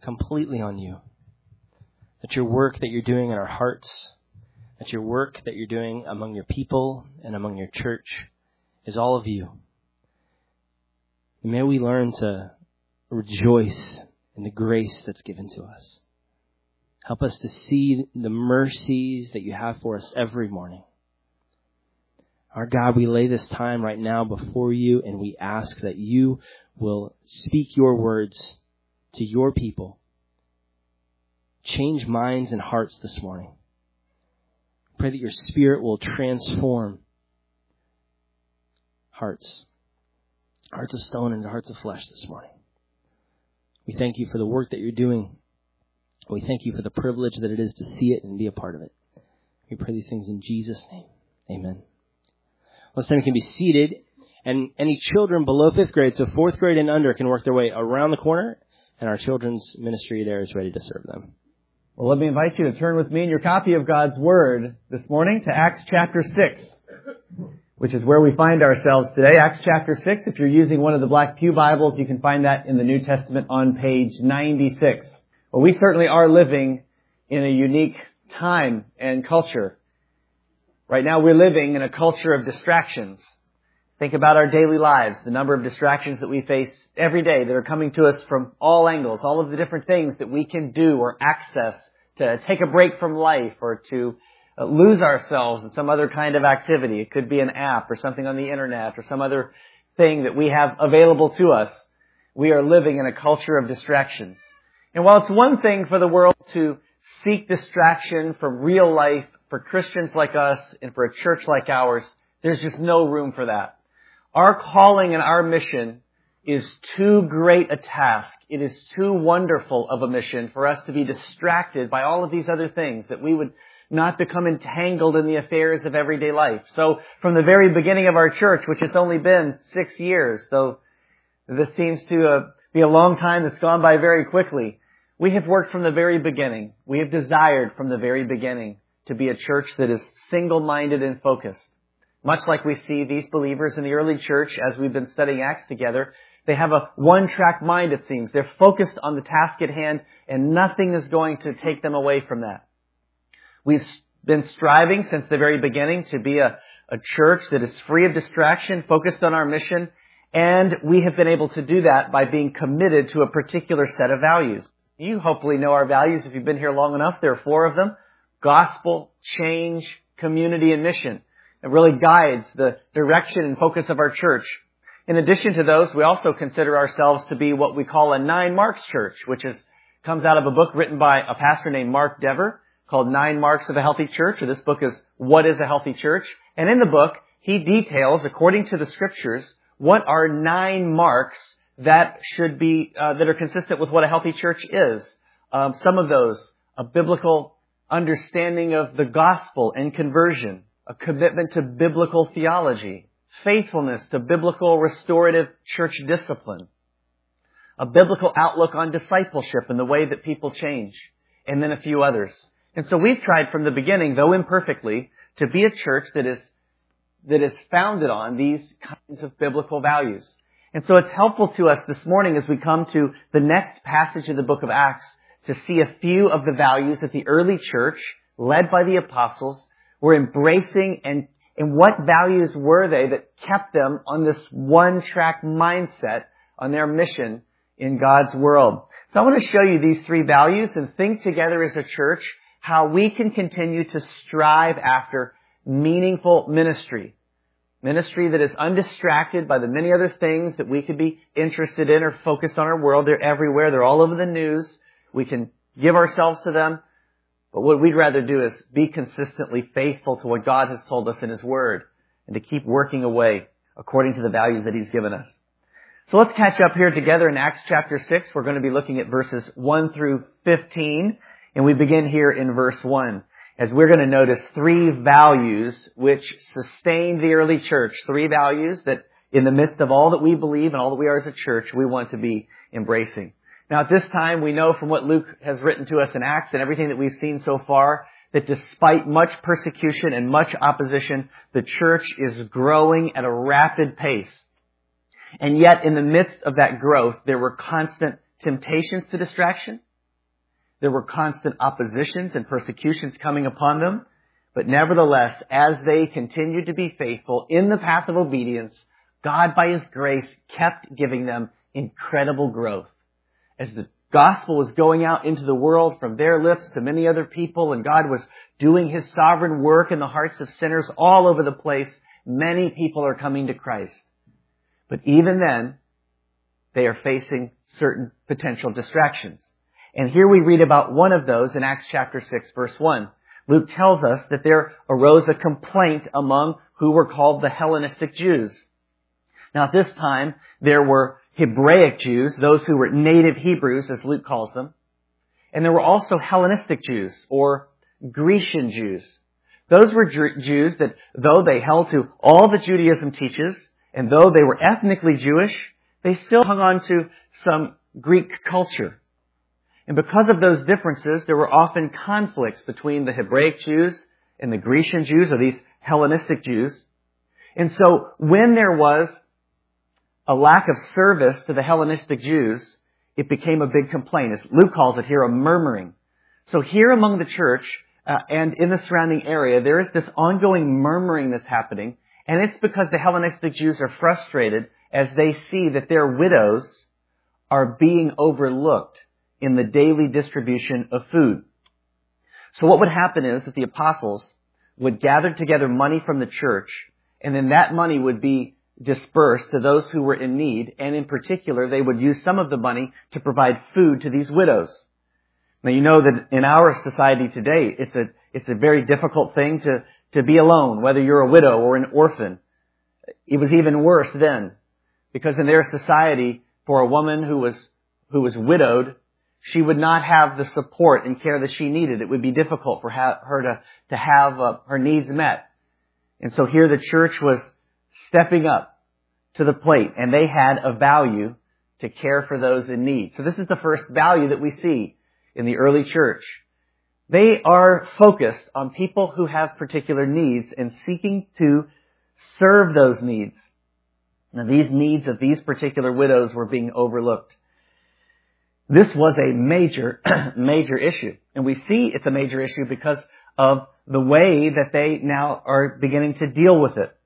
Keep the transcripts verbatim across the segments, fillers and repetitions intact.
completely on you. That your work that you're doing in our hearts, that your work that you're doing among your people and among your church is all of you. And may we learn to rejoice in the grace that's given to us. Help us to see the mercies that you have for us every morning. Our God, we lay this time right now before you, and we ask that you will speak your words to your people. Change minds and hearts this morning. Pray that your Spirit will transform hearts, hearts of stone into hearts of flesh this morning. We thank you for the work that you're doing. We thank you for the privilege that it is to see it and be a part of it. We pray these things in Jesus' name. Amen. Well, this time you can be seated, and any children below fifth grade, so fourth grade and under, can work their way around the corner, and our children's ministry there is ready to serve them. Well, let me invite you to turn with me in your copy of God's Word this morning to Acts chapter six, which is where we find ourselves today. Acts chapter six, if you're using one of the Black Pew Bibles, you can find that in the New Testament on page ninety-six. Well, we certainly are living in a unique time and culture. Right now we're living in a culture of distractions. Think about our daily lives, the number of distractions that we face every day that are coming to us from all angles, all of the different things that we can do or access to take a break from life or to lose ourselves in some other kind of activity. It could be an app or something on the internet or some other thing that we have available to us. We are living in a culture of distractions. And while it's one thing for the world to seek distraction from real life for Christians like us and for a church like ours, there's just no room for that. Our calling and our mission is too great a task. It is too wonderful of a mission for us to be distracted by all of these other things, that we would not become entangled in the affairs of everyday life. So from the very beginning of our church, which it's only been six years, though this seems to uh, be a long time that's gone by very quickly, we have worked from the very beginning. We have desired from the very beginning to be a church that is single-minded and focused. Much like we see these believers in the early church as we've been studying Acts together, they have a one-track mind, it seems. They're focused on the task at hand, and nothing is going to take them away from that. We've been striving since the very beginning to be a, a church that is free of distraction, focused on our mission, and we have been able to do that by being committed to a particular set of values. You hopefully know our values if you've been here long enough. There are four of them: gospel, change, community, and mission. It really guides the direction and focus of our church. In addition to those, we also consider ourselves to be what we call a Nine Marks church, which is comes out of a book written by a pastor named Mark Dever called Nine Marks of a Healthy Church. Or this book is What is a Healthy Church? And in the book, he details, according to the scriptures, what are nine marks that should be uh, that are consistent with what a healthy church is. Um, some of those: a biblical understanding of the gospel and conversion, a commitment to biblical theology, faithfulness to biblical restorative church discipline, a biblical outlook on discipleship and the way that people change, and then a few others. And so we've tried from the beginning, though imperfectly, to be a church that is that is founded on these kinds of biblical values. And so it's helpful to us this morning as we come to the next passage of the book of Acts to see a few of the values that the early church, led by the apostles, were embracing, and, and what values were they that kept them on this one-track mindset on their mission in God's world. So I want to show you these three values and think together as a church how we can continue to strive after meaningful ministry. Ministry that is undistracted by the many other things that we could be interested in or focused on our world. They're everywhere. They're all over the news. We can give ourselves to them. But what we'd rather do is be consistently faithful to what God has told us in His Word and to keep working away according to the values that He's given us. So let's catch up here together in Acts chapter six. We're going to be looking at verses one through fifteen. And we begin here in verse one, as we're going to notice three values which sustain the early church. Three values that in the midst of all that we believe and all that we are as a church, we want to be embracing. Now at this time, we know from what Luke has written to us in Acts and everything that we've seen so far, that despite much persecution and much opposition, the church is growing at a rapid pace. And yet in the midst of that growth, there were constant temptations to distraction. There were constant oppositions and persecutions coming upon them. But nevertheless, as they continued to be faithful in the path of obedience, God, by His grace, kept giving them incredible growth. As the gospel was going out into the world from their lips to many other people, and God was doing His sovereign work in the hearts of sinners all over the place, many people are coming to Christ. But even then, they are facing certain potential distractions. And here we read about one of those in Acts chapter six, verse one. Luke tells us that there arose a complaint among who were called the Hellenistic Jews. Now at this time, there were Hebraic Jews, those who were native Hebrews, as Luke calls them. And there were also Hellenistic Jews, or Grecian Jews. Those were Jews that, though they held to all that Judaism teaches, and though they were ethnically Jewish, they still hung on to some Greek culture. And because of those differences, there were often conflicts between the Hebraic Jews and the Grecian Jews, or these Hellenistic Jews. And so when there was a lack of service to the Hellenistic Jews, it became a big complaint. As Luke calls it here, a murmuring. So here among the church uh, and in the surrounding area, there is this ongoing murmuring that's happening. And it's because the Hellenistic Jews are frustrated as they see that their widows are being overlooked in the daily distribution of food. So what would happen is that the apostles would gather together money from the church, and then that money would be dispersed to those who were in need, and in particular, they would use some of the money to provide food to these widows. Now, you know that in our society today, it's a it's a very difficult thing to, to be alone, whether you're a widow or an orphan. It was even worse then, because in their society, for a woman who was who was widowed, she would not have the support and care that she needed. It would be difficult for ha- her to, to have uh, her needs met. And so here the church was stepping up to the plate, and they had a value to care for those in need. So this is the first value that we see in the early church. They are focused on people who have particular needs and seeking to serve those needs. Now, these needs of these particular widows were being overlooked. This was a major, major issue. And we see it's a major issue because of the way that they now are beginning to deal with it.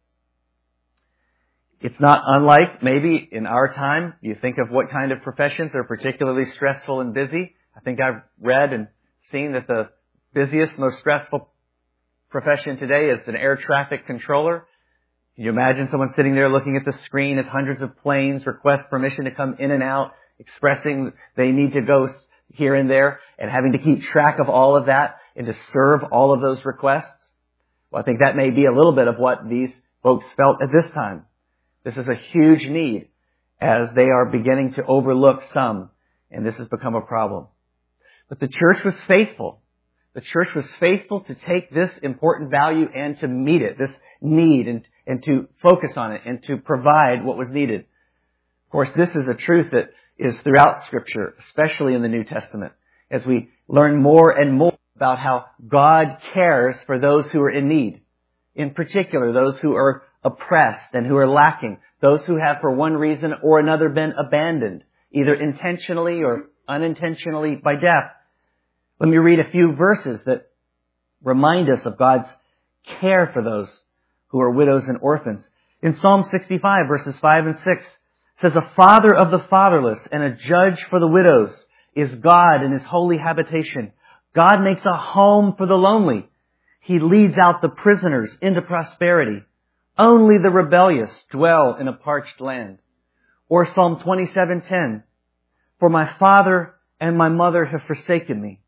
It's not unlike maybe in our time, you think of what kind of professions are particularly stressful and busy. I think I've read and seen that the busiest, most stressful profession today is an air traffic controller. Can you imagine someone sitting there looking at the screen as hundreds of planes request permission to come in and out, expressing they need to go here and there, and having to keep track of all of that and to serve all of those requests? Well, I think that may be a little bit of what these folks felt at this time. This is a huge need as they are beginning to overlook some, and this has become a problem. But the church was faithful. The church was faithful to take this important value and to meet it, this need, and, and to focus on it and to provide what was needed. Of course, this is a truth that is throughout Scripture, especially in the New Testament, as we learn more and more about how God cares for those who are in need. In particular, those who are oppressed and who are lacking, those who have for one reason or another been abandoned, either intentionally or unintentionally by death. Let me read a few verses that remind us of God's care for those who are widows and orphans. In Psalm sixty-five, verses five and six, it says, "A father of the fatherless and a judge for the widows is God in His holy habitation. God makes a home for the lonely. He leads out the prisoners into prosperity. Only the rebellious dwell in a parched land." Or Psalm twenty-seven ten, "For my father and my mother have forsaken me,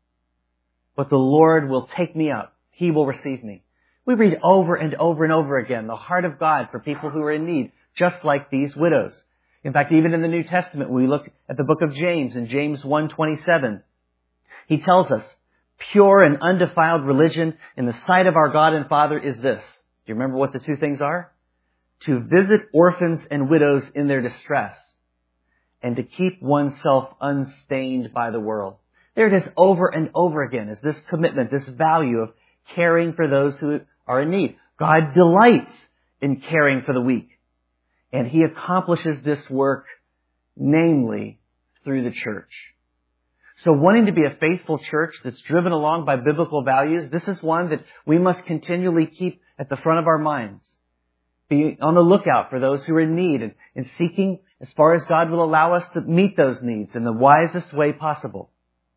but the Lord will take me up. He will receive me." We read over and over and over again the heart of God for people who are in need, just like these widows. In fact, even in the New Testament, when we look at the book of James, in James one twenty-seven, he tells us, "Pure and undefiled religion in the sight of our God and Father is this." Do you remember what the two things are? "To visit orphans and widows in their distress, and to keep oneself unstained by the world." There it is over and over again, is this commitment, this value of caring for those who are in need. God delights in caring for the weak, and He accomplishes this work, namely, through the church. So wanting to be a faithful church that's driven along by biblical values, this is one that we must continually keep at the front of our minds. Be on the lookout for those who are in need and, and seeking as far as God will allow us to meet those needs in the wisest way possible.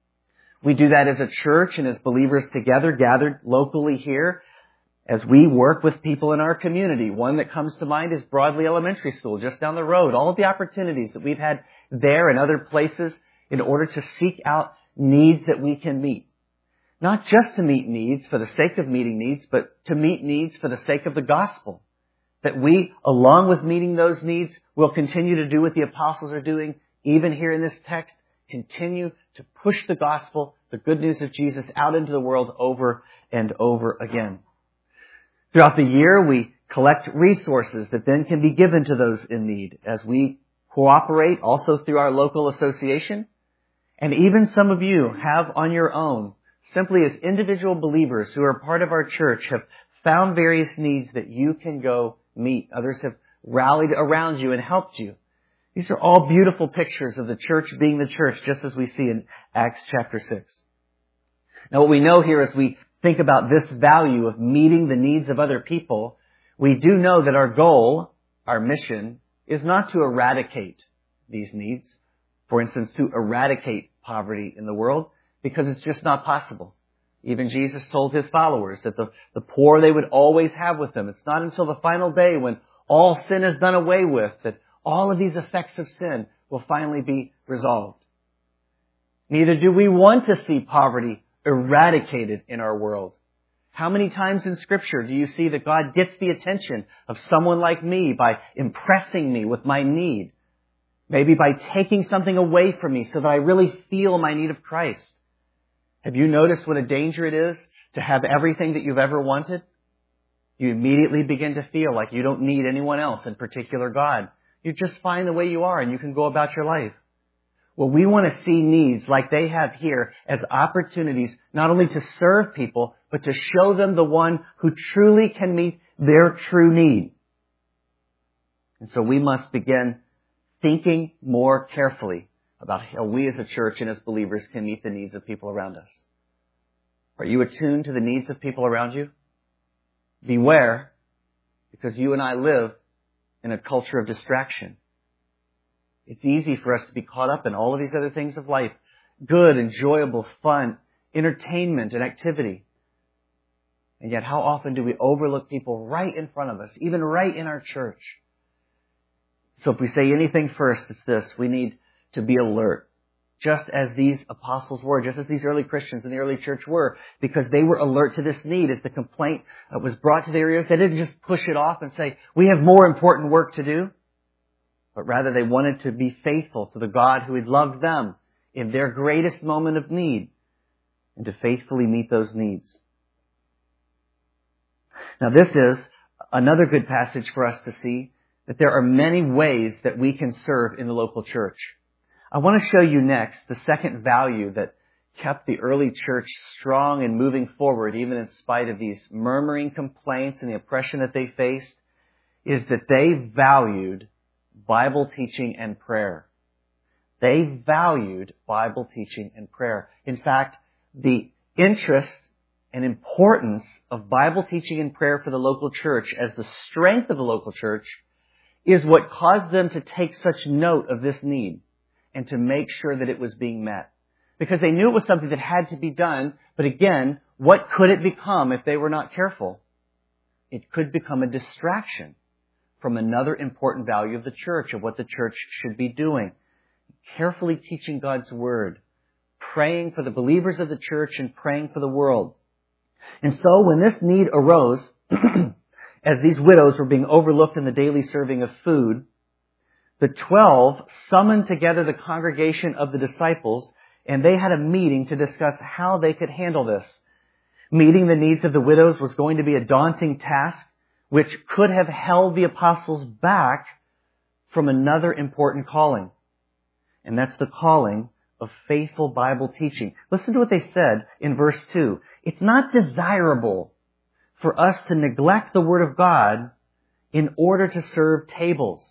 We do that as a church and as believers together, gathered locally here, as we work with people in our community. One that comes to mind is Broadley Elementary School, just down the road. All of the opportunities that we've had there and other places in order to seek out needs that we can meet. Not just to meet needs for the sake of meeting needs, but to meet needs for the sake of the gospel. That we, along with meeting those needs, will continue to do what the apostles are doing, even here in this text, continue to push the gospel, the good news of Jesus, out into the world over and over again. Throughout the year, we collect resources that then can be given to those in need as we cooperate also through our local association. And even some of you have on your own, simply as individual believers who are part of our church, have found various needs that you can go meet. Others have rallied around you and helped you. These are all beautiful pictures of the church being the church, just as we see in Acts chapter six. Now what we know here as we think about this value of meeting the needs of other people, we do know that our goal, our mission, is not to eradicate these needs. For instance, to eradicate poverty in the world, because it's just not possible. Even Jesus told his followers that the, the poor they would always have with them. It's not until the final day when all sin is done away with that all of these effects of sin will finally be resolved. Neither do we want to see poverty eradicated in our world. How many times in Scripture do you see that God gets the attention of someone like me by impressing me with my need? Maybe by taking something away from me so that I really feel my need of Christ. Have you noticed what a danger it is to have everything that you've ever wanted? You immediately begin to feel like you don't need anyone else, in particular God. You're just fine the way you are and you can go about your life. Well, we want to see needs like they have here as opportunities not only to serve people, but to show them the one who truly can meet their true need. And so we must begin thinking more carefully about how we as a church and as believers can meet the needs of people around us. Are you attuned to the needs of people around you? Beware, because you and I live in a culture of distraction. It's easy for us to be caught up in all of these other things of life. Good, enjoyable, fun, entertainment, and activity. And yet how often do we overlook people right in front of us, even right in our church? So if we say anything first, it's this. We need to be alert. Just as these apostles were, just as these early Christians in the early church were, because they were alert to this need. As the complaint was brought to their ears, they didn't just push it off and say, we have more important work to do. But rather they wanted to be faithful to the God who had loved them in their greatest moment of need and to faithfully meet those needs. Now this is another good passage for us to see that there are many ways that we can serve in the local church. I want to show you next the second value that kept the early church strong and moving forward, even in spite of these murmuring complaints and the oppression that they faced, is that they valued Bible teaching and prayer. They valued Bible teaching and prayer. In fact, the interest and importance of Bible teaching and prayer for the local church as the strength of the local church is what caused them to take such note of this need and to make sure that it was being met. Because they knew it was something that had to be done, but again, what could it become if they were not careful? It could become a distraction from another important value of the church, of what the church should be doing. Carefully teaching God's Word, praying for the believers of the church and praying for the world. And so when this need arose, as these widows were being overlooked in the daily serving of food, the twelve summoned together the congregation of the disciples, and they had a meeting to discuss how they could handle this. Meeting the needs of the widows was going to be a daunting task, which could have held the apostles back from another important calling. And that's the calling of faithful Bible teaching. Listen to what they said in verse two. It's not desirable for us to neglect the Word of God in order to serve tables.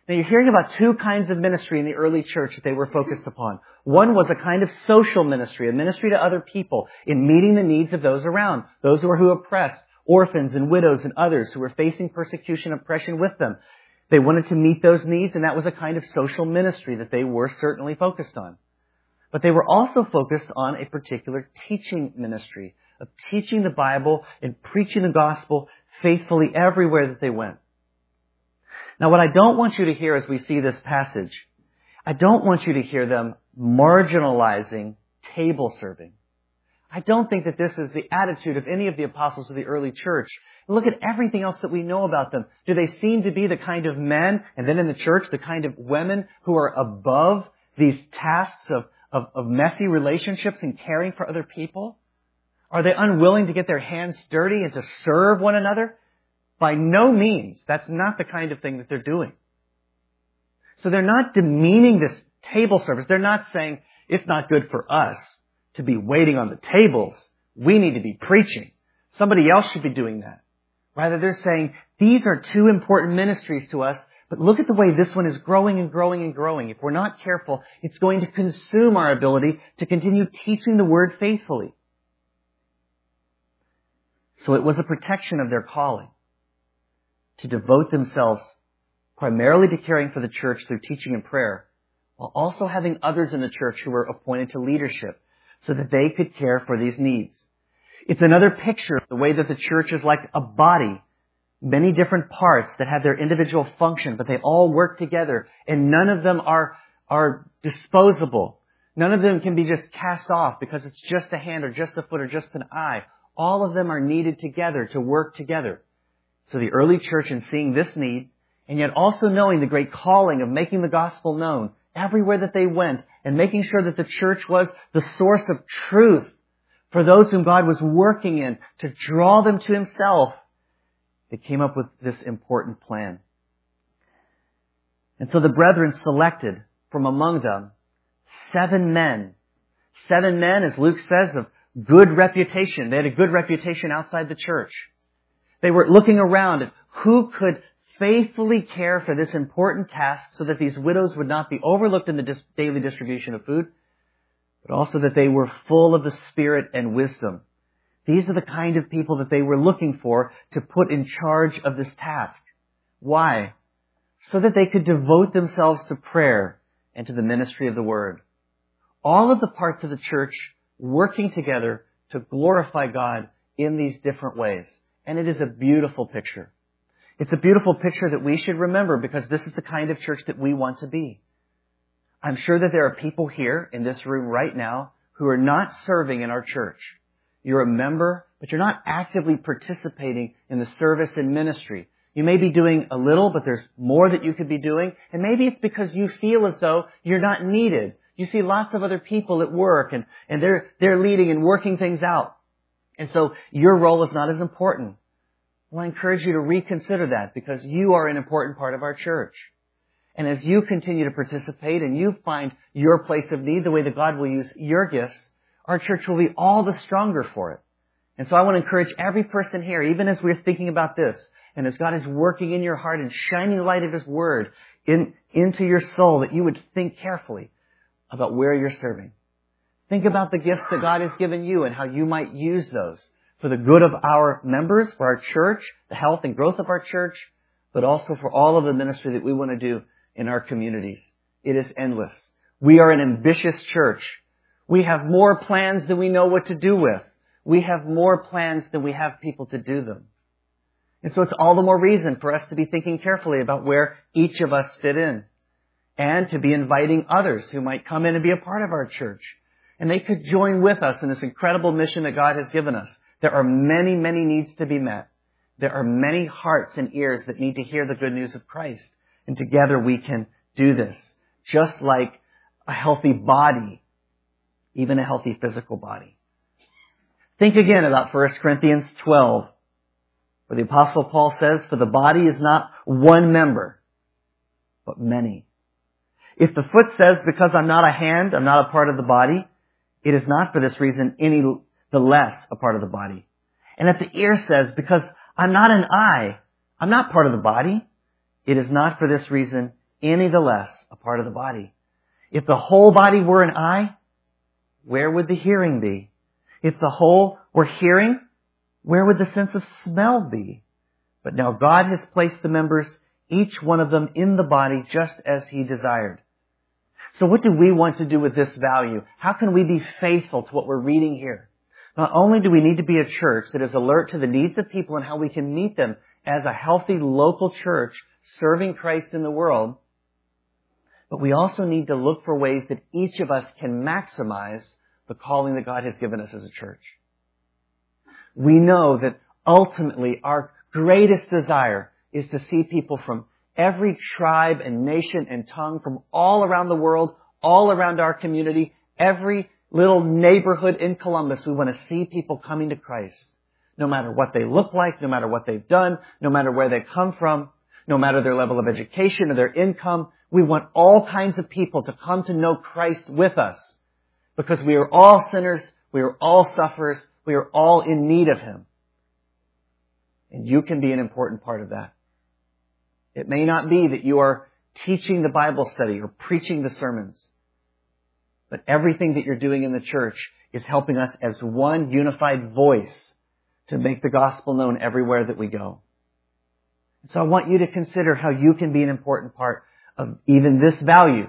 Now you're hearing about two kinds of ministry in the early church that they were focused upon. One was a kind of social ministry, a ministry to other people in meeting the needs of those around, those who were who oppressed, orphans and widows and others who were facing persecution and oppression with them. They wanted to meet those needs, and that was a kind of social ministry that they were certainly focused on. But they were also focused on a particular teaching ministry of teaching the Bible and preaching the gospel faithfully everywhere that they went. Now, what I don't want you to hear as we see this passage, I don't want you to hear them marginalizing table serving. I don't think that this is the attitude of any of the apostles of the early church. Look at everything else that we know about them. Do they seem to be the kind of men, and then in the church, the kind of women who are above these tasks of, of, of messy relationships and caring for other people? Are they unwilling to get their hands dirty and to serve one another? By no means. That's not the kind of thing that they're doing. So they're not demeaning this table service. They're not saying, it's not good for us to be waiting on the tables. We need to be preaching. Somebody else should be doing that. Rather, they're saying, these are two important ministries to us, but look at the way this one is growing and growing and growing. If we're not careful, it's going to consume our ability to continue teaching the Word faithfully. So it was a protection of their calling to devote themselves primarily to caring for the church through teaching and prayer, while also having others in the church who were appointed to leadership so that they could care for these needs. It's another picture of the way that the church is like a body, many different parts that have their individual function, but they all work together, and none of them are, are disposable. None of them can be just cast off because it's just a hand or just a foot or just an eye. All of them are needed together to work together. So the early church, in seeing this need, and yet also knowing the great calling of making the gospel known everywhere that they went, and making sure that the church was the source of truth for those whom God was working in to draw them to Himself, they came up with this important plan. And so the brethren selected from among them seven men. Seven men, as Luke says, of good reputation. They had a good reputation outside the church. They were looking around at who could faithfully care for this important task so that these widows would not be overlooked in the dis- daily distribution of food, but also that they were full of the Spirit and wisdom. These are the kind of people that they were looking for to put in charge of this task. Why? So that they could devote themselves to prayer and to the ministry of the Word. All of the parts of the church working together to glorify God in these different ways. And it is a beautiful picture. It's a beautiful picture that we should remember because this is the kind of church that we want to be. I'm sure that there are people here in this room right now who are not serving in our church. You're a member, but you're not actively participating in the service and ministry. You may be doing a little, but there's more that you could be doing. And maybe it's because you feel as though you're not needed. You see lots of other people at work and, and they're, they're leading and working things out. And so your role is not as important. Well, I encourage you to reconsider that because you are an important part of our church. And as you continue to participate and you find your place of need, the way that God will use your gifts, our church will be all the stronger for it. And so I want to encourage every person here, even as we're thinking about this, and as God is working in your heart and shining the light of His Word in, into your soul, that you would think carefully about where you're serving. Think about the gifts that God has given you and how you might use those for the good of our members, for our church, the health and growth of our church, but also for all of the ministry that we want to do in our communities. It is endless. We are an ambitious church. We have more plans than we know what to do with. We have more plans than we have people to do them. And so it's all the more reason for us to be thinking carefully about where each of us fit in and to be inviting others who might come in and be a part of our church. And they could join with us in this incredible mission that God has given us. There are many, many needs to be met. There are many hearts and ears that need to hear the good news of Christ. And together we can do this. Just like a healthy body, even a healthy physical body. Think again about First Corinthians twelve, where the Apostle Paul says, "For the body is not one member, but many." If the foot says, "Because I'm not a hand, I'm not a part of the body," it is not for this reason any the less a part of the body. And if the ear says, "Because I'm not an eye, I'm not part of the body," it is not for this reason any the less a part of the body. If the whole body were an eye, where would the hearing be? If the whole were hearing, where would the sense of smell be? But now God has placed the members, each one of them, in the body just as He desired. So what do we want to do with this value? How can we be faithful to what we're reading here? Not only do we need to be a church that is alert to the needs of people and how we can meet them as a healthy local church serving Christ in the world, but we also need to look for ways that each of us can maximize the calling that God has given us as a church. We know that ultimately our greatest desire is to see people from every tribe and nation and tongue from all around the world, all around our community, every little neighborhood in Columbus. We want to see people coming to Christ, no matter what they look like, no matter what they've done, no matter where they come from, no matter their level of education or their income. We want all kinds of people to come to know Christ with us because we are all sinners, we are all sufferers, we are all in need of Him. And you can be an important part of that. It may not be that you are teaching the Bible study or preaching the sermons, but everything that you're doing in the church is helping us as one unified voice to make the gospel known everywhere that we go. So I want you to consider how you can be an important part of even this value,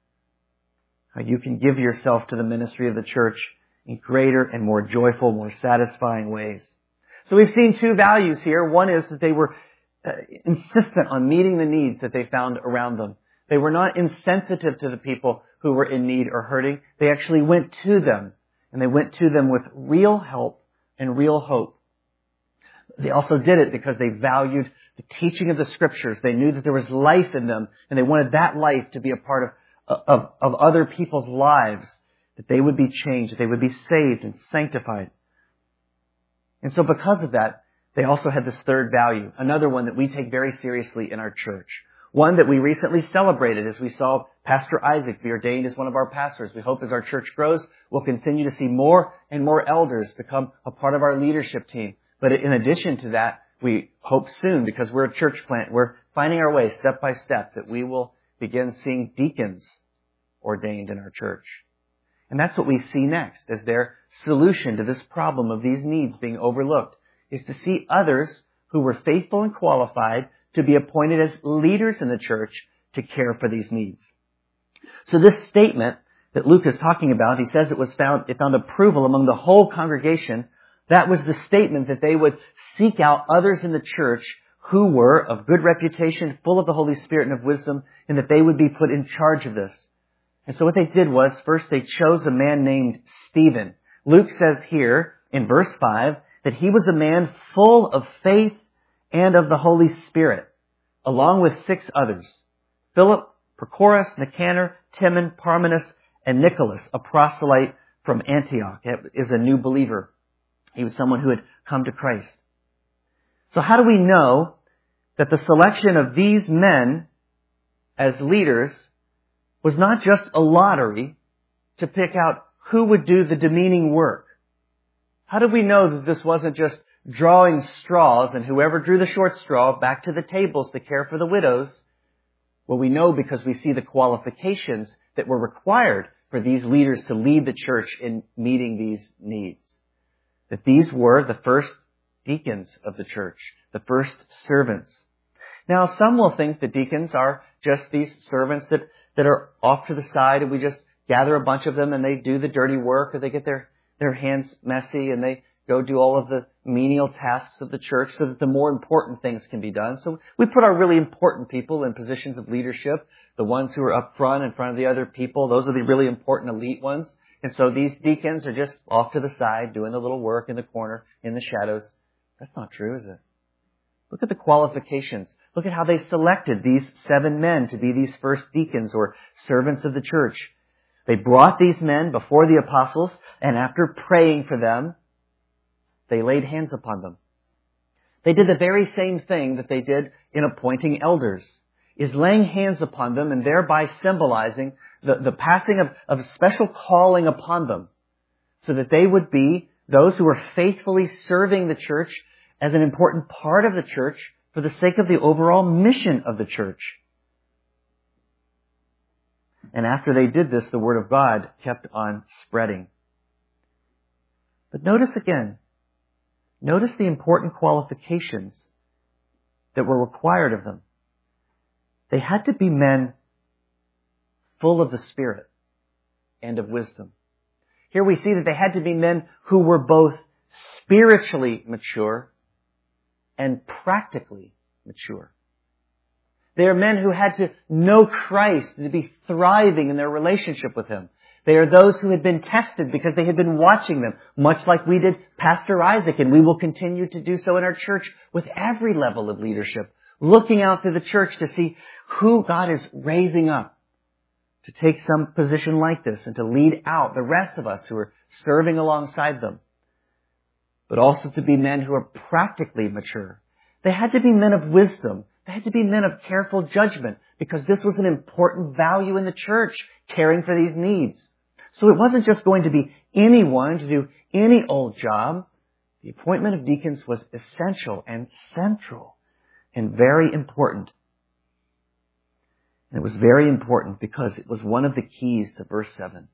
how you can give yourself to the ministry of the church in greater and more joyful, more satisfying ways. So we've seen two values here. One is that they were uh, insistent on meeting the needs that they found around them. They were not insensitive to the people who were in need or hurting. They actually went to them, and they went to them with real help and real hope. They also did it because they valued the teaching of the Scriptures. They knew that there was life in them, and they wanted that life to be a part of, of, of other people's lives, that they would be changed, that they would be saved and sanctified. And so because of that, they also had this third value, another one that we take very seriously in our church. One that we recently celebrated as we saw Pastor Isaac be ordained as one of our pastors. We hope as our church grows, we'll continue to see more and more elders become a part of our leadership team. But in addition to that, we hope soon, because we're a church plant, we're finding our way step by step, that we will begin seeing deacons ordained in our church. And that's what we see next as their solution to this problem of these needs being overlooked, is to see others who were faithful and qualified to be appointed as leaders in the church to care for these needs. So this statement that Luke is talking about, he says it was found, it found approval among the whole congregation. That was the statement that they would seek out others in the church who were of good reputation, full of the Holy Spirit and of wisdom, and that they would be put in charge of this. And so what they did was, first they chose a man named Stephen. Luke says here in verse five that he was a man full of faith and of the Holy Spirit, along with six others: Philip, Prochorus, Nicanor, Timon, Parmenas, and Nicholas, a proselyte from Antioch, is a new believer. He was someone who had come to Christ. So how do we know that the selection of these men as leaders was not just a lottery to pick out who would do the demeaning work? How do we know that this wasn't just drawing straws and whoever drew the short straw back to the tables to care for the widows? Well, we know because we see the qualifications that were required for these leaders to lead the church in meeting these needs. That these were the first deacons of the church, the first servants. Now, some will think that deacons are just these servants that, that are off to the side, and we just gather a bunch of them and they do the dirty work, or they get their, their hands messy and they go do all of the menial tasks of the church so that the more important things can be done. So we put our really important people in positions of leadership, the ones who are up front in front of the other people. Those are the really important elite ones. And so these deacons are just off to the side doing the little work in the corner, in the shadows. That's not true, is it? Look at the qualifications. Look at how they selected these seven men to be these first deacons or servants of the church. They brought these men before the apostles, and after praying for them, they laid hands upon them. They did the very same thing that they did in appointing elders, is laying hands upon them and thereby symbolizing the, the passing of, of special calling upon them, so that they would be those who were faithfully serving the church as an important part of the church for the sake of the overall mission of the church. And after they did this, the Word of God kept on spreading. But notice again, notice the important qualifications that were required of them. They had to be men full of the Spirit and of wisdom. Here we see that they had to be men who were both spiritually mature and practically mature. They are men who had to know Christ and to be thriving in their relationship with Him. They are those who had been tested because they had been watching them, much like we did Pastor Isaac, and we will continue to do so in our church with every level of leadership, looking out through the church to see who God is raising up to take some position like this and to lead out the rest of us who are serving alongside them. But also to be men who are practically mature. They had to be men of wisdom. They had to be men of careful judgment because this was an important value in the church, caring for these needs. So it wasn't just going to be anyone to do any old job. The appointment of deacons was essential and central and very important. And it was very important because it was one of the keys to verse seven.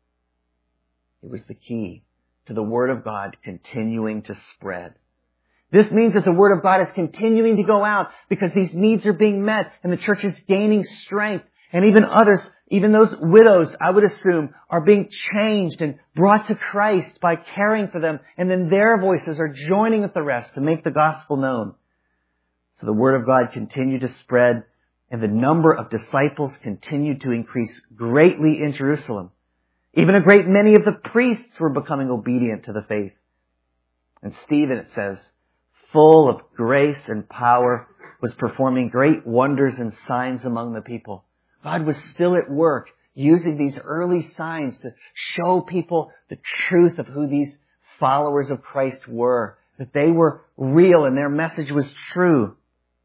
It was the key to the Word of God continuing to spread. This means that the Word of God is continuing to go out because these needs are being met and the church is gaining strength. And even others, even those widows, I would assume, are being changed and brought to Christ by caring for them. And then their voices are joining with the rest to make the gospel known. So the Word of God continued to spread, and the number of disciples continued to increase greatly in Jerusalem. Even a great many of the priests were becoming obedient to the faith. And Stephen, it says, full of grace and power, was performing great wonders and signs among the people. God was still at work using these early signs to show people the truth of who these followers of Christ were, that they were real and their message was true.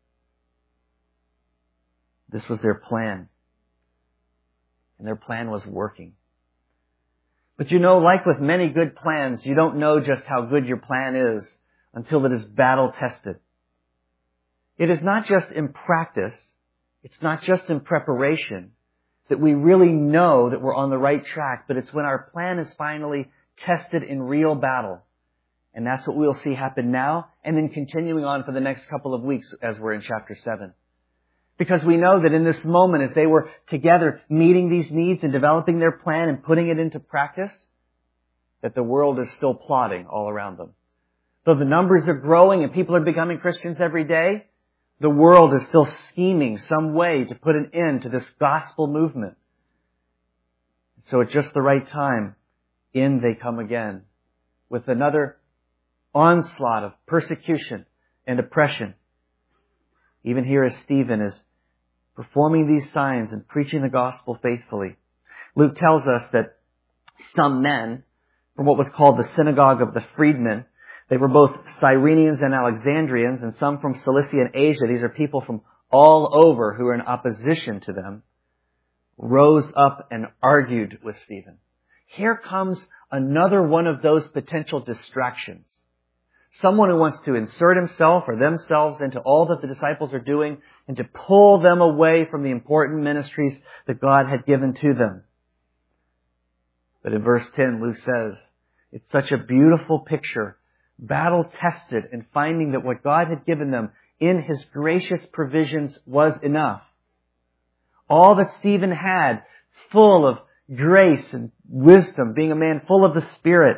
This was their plan. And their plan was working. But you know, like with many good plans, you don't know just how good your plan is until it is battle tested. It is not just in practice, it's not just in preparation that we really know that we're on the right track, but it's when our plan is finally tested in real battle. And that's what we'll see happen now and then continuing on for the next couple of weeks as we're in chapter seven. Because we know that in this moment, as they were together meeting these needs and developing their plan and putting it into practice, that the world is still plotting all around them. Though the numbers are growing and people are becoming Christians every day, the world is still scheming some way to put an end to this gospel movement. So at just the right time, in they come again with another onslaught of persecution and oppression. Even here as Stephen is performing these signs and preaching the gospel faithfully. Luke tells us that some men from what was called the synagogue of the freedmen, they were both Cyrenians and Alexandrians, and some from Cilicia and Asia. These are people from all over who are in opposition to them, rose up and argued with Stephen. Here comes another one of those potential distractions. Someone who wants to insert himself or themselves into all that the disciples are doing and to pull them away from the important ministries that God had given to them. But in verse ten, Luke says, it's such a beautiful picture, battle-tested, and finding that what God had given them in His gracious provisions was enough. All that Stephen had, full of grace and wisdom, being a man full of the Spirit,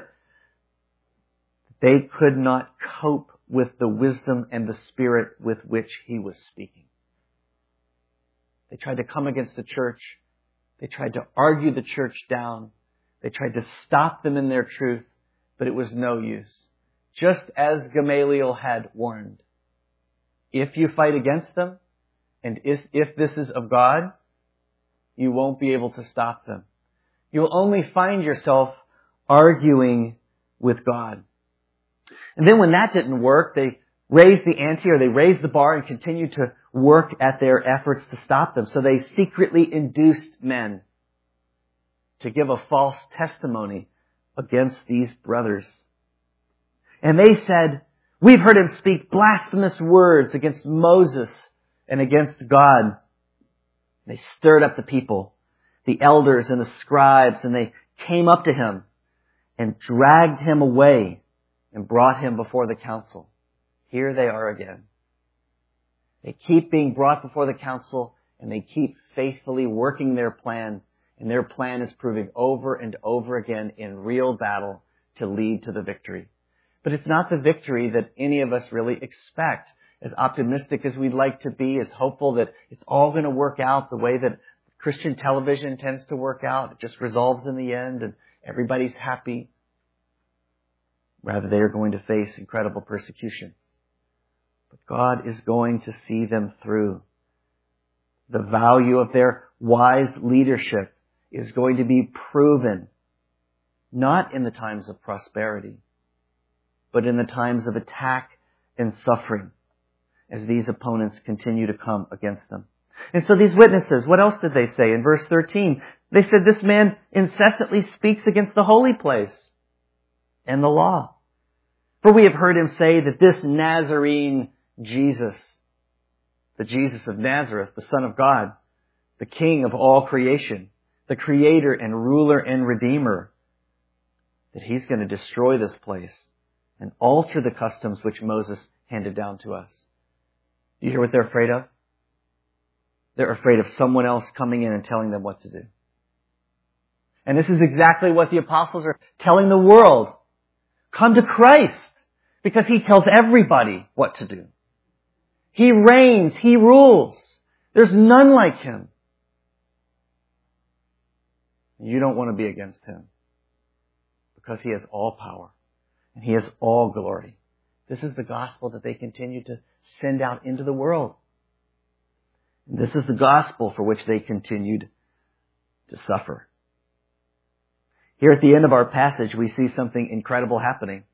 they could not cope with the wisdom and the Spirit with which he was speaking. They tried to come against the church. They tried to argue the church down. They tried to stop them in their truth, but it was no use. Just as Gamaliel had warned. If you fight against them, and if, if this is of God, you won't be able to stop them. You'll only find yourself arguing with God. And then when that didn't work, they raised the ante, or they raised the bar and continued to work at their efforts to stop them. So they secretly induced men to give a false testimony against these brothers. And they said, we've heard him speak blasphemous words against Moses and against God. They stirred up the people. the elders and the scribes, and they came up to him and dragged him away and brought him before the council. Here they are again. They keep being brought before the council, and they keep faithfully working their plan, and their plan is proving over and over again in real battle to lead to the victory. But it's not the victory that any of us really expect. As optimistic as we'd like to be, as hopeful that it's all going to work out the way that Christian television tends to work out. It just resolves in the end and everybody's happy. Rather, they are going to face incredible persecution. But God is going to see them through. The value of their wise leadership is going to be proven, not in the times of prosperity, but in the times of attack and suffering, as these opponents continue to come against them. And so these witnesses, what else did they say? In verse thirteen, they said, this man incessantly speaks against the holy place and the law. For we have heard him say that this Nazarene Jesus, the Jesus of Nazareth, the Son of God, the King of all creation, the Creator and Ruler and Redeemer, that he's going to destroy this place and alter the customs which Moses handed down to us. Do you hear what they're afraid of? They're afraid of someone else coming in and telling them what to do. And this is exactly what the apostles are telling the world. Come to Christ, because he tells everybody what to do. He reigns. He rules. There's none like him. You don't want to be against him, because he has all power and he has all glory. This is the gospel that they continue to send out into the world. And this is the gospel for which they continued to suffer. Here at the end of our passage, we see something incredible happening.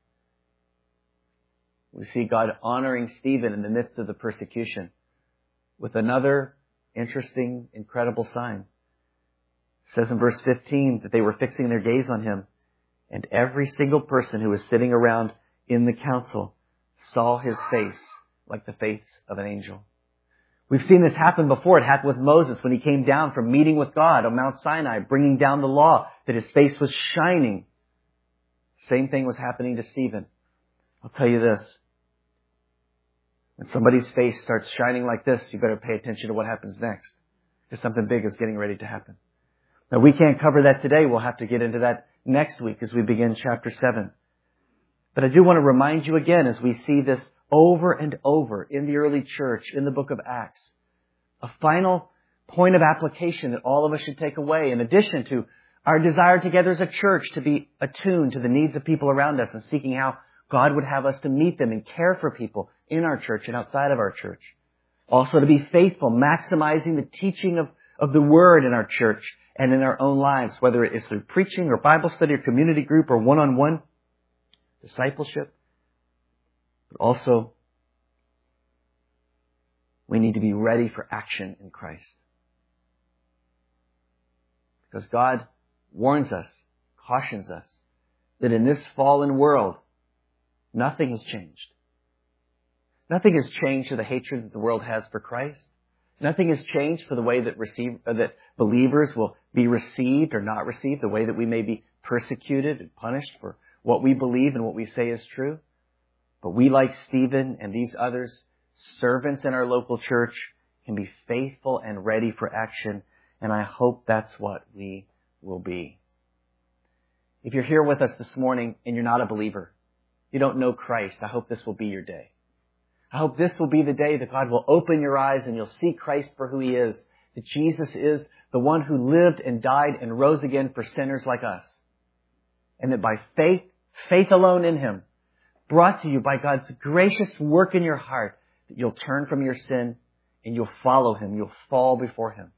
We see God honoring Stephen in the midst of the persecution with another interesting, incredible sign. It says in verse fifteen that they were fixing their gaze on him, and every single person who was sitting around in the council saw his face like the face of an angel. We've seen this happen before. It happened with Moses when he came down from meeting with God on Mount Sinai, bringing down the law, that his face was shining. Same thing was happening to Stephen. I'll tell you this. When somebody's face starts shining like this, you better pay attention to what happens next, because something big is getting ready to happen. Now, we can't cover that today. We'll have to get into that next week as we begin chapter seven. But I do want to remind you again, as we see this over and over in the early church, in the book of Acts, a final point of application that all of us should take away, in addition to our desire together as a church to be attuned to the needs of people around us and seeking how God would have us to meet them and care for people in our church and outside of our church. Also to be faithful, maximizing the teaching of, of the Word in our church and in our own lives, whether it is through preaching or Bible study or community group or one-on-one discipleship. But also, we need to be ready for action in Christ. Because God warns us, cautions us, that in this fallen world, nothing has changed. Nothing has changed to the hatred that the world has for Christ. Nothing has changed for the way that receive, uh, that believers will be received or not received, the way that we may be persecuted and punished for what we believe and what we say is true. But we, like Stephen and these others, servants in our local church, can be faithful and ready for action. And I hope that's what we will be. If you're here with us this morning and you're not a believer, you don't know Christ, I hope this will be your day. I hope this will be the day that God will open your eyes and you'll see Christ for who he is. That Jesus is the one who lived and died and rose again for sinners like us. And that by faith, faith alone in him, brought to you by God's gracious work in your heart, that you'll turn from your sin and you'll follow him. You'll fall before him.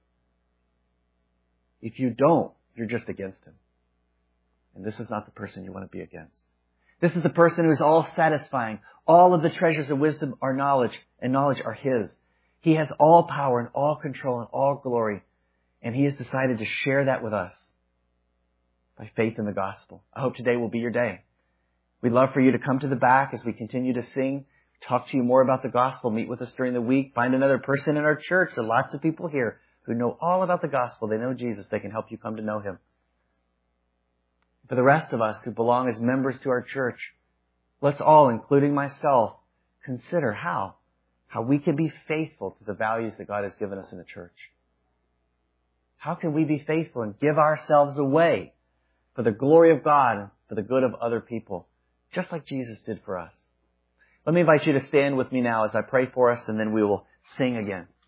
If you don't, you're just against him. And this is not the person you want to be against. This is the person who is all satisfying. All of the treasures of wisdom are knowledge, and knowledge are his. He has all power and all control and all glory. And he has decided to share that with us by faith in the gospel. I hope today will be your day. We'd love for you to come to the back as we continue to sing, talk to you more about the gospel, meet with us during the week, find another person in our church. There are lots of people here who know all about the gospel, they know Jesus, they can help you come to know Him. For the rest of us who belong as members to our church, let's all, including myself, consider how, how we can be faithful to the values that God has given us in the church. How can we be faithful and give ourselves away for the glory of God and for the good of other people, just like Jesus did for us? Let me invite you to stand with me now as I pray for us, and then we will sing again.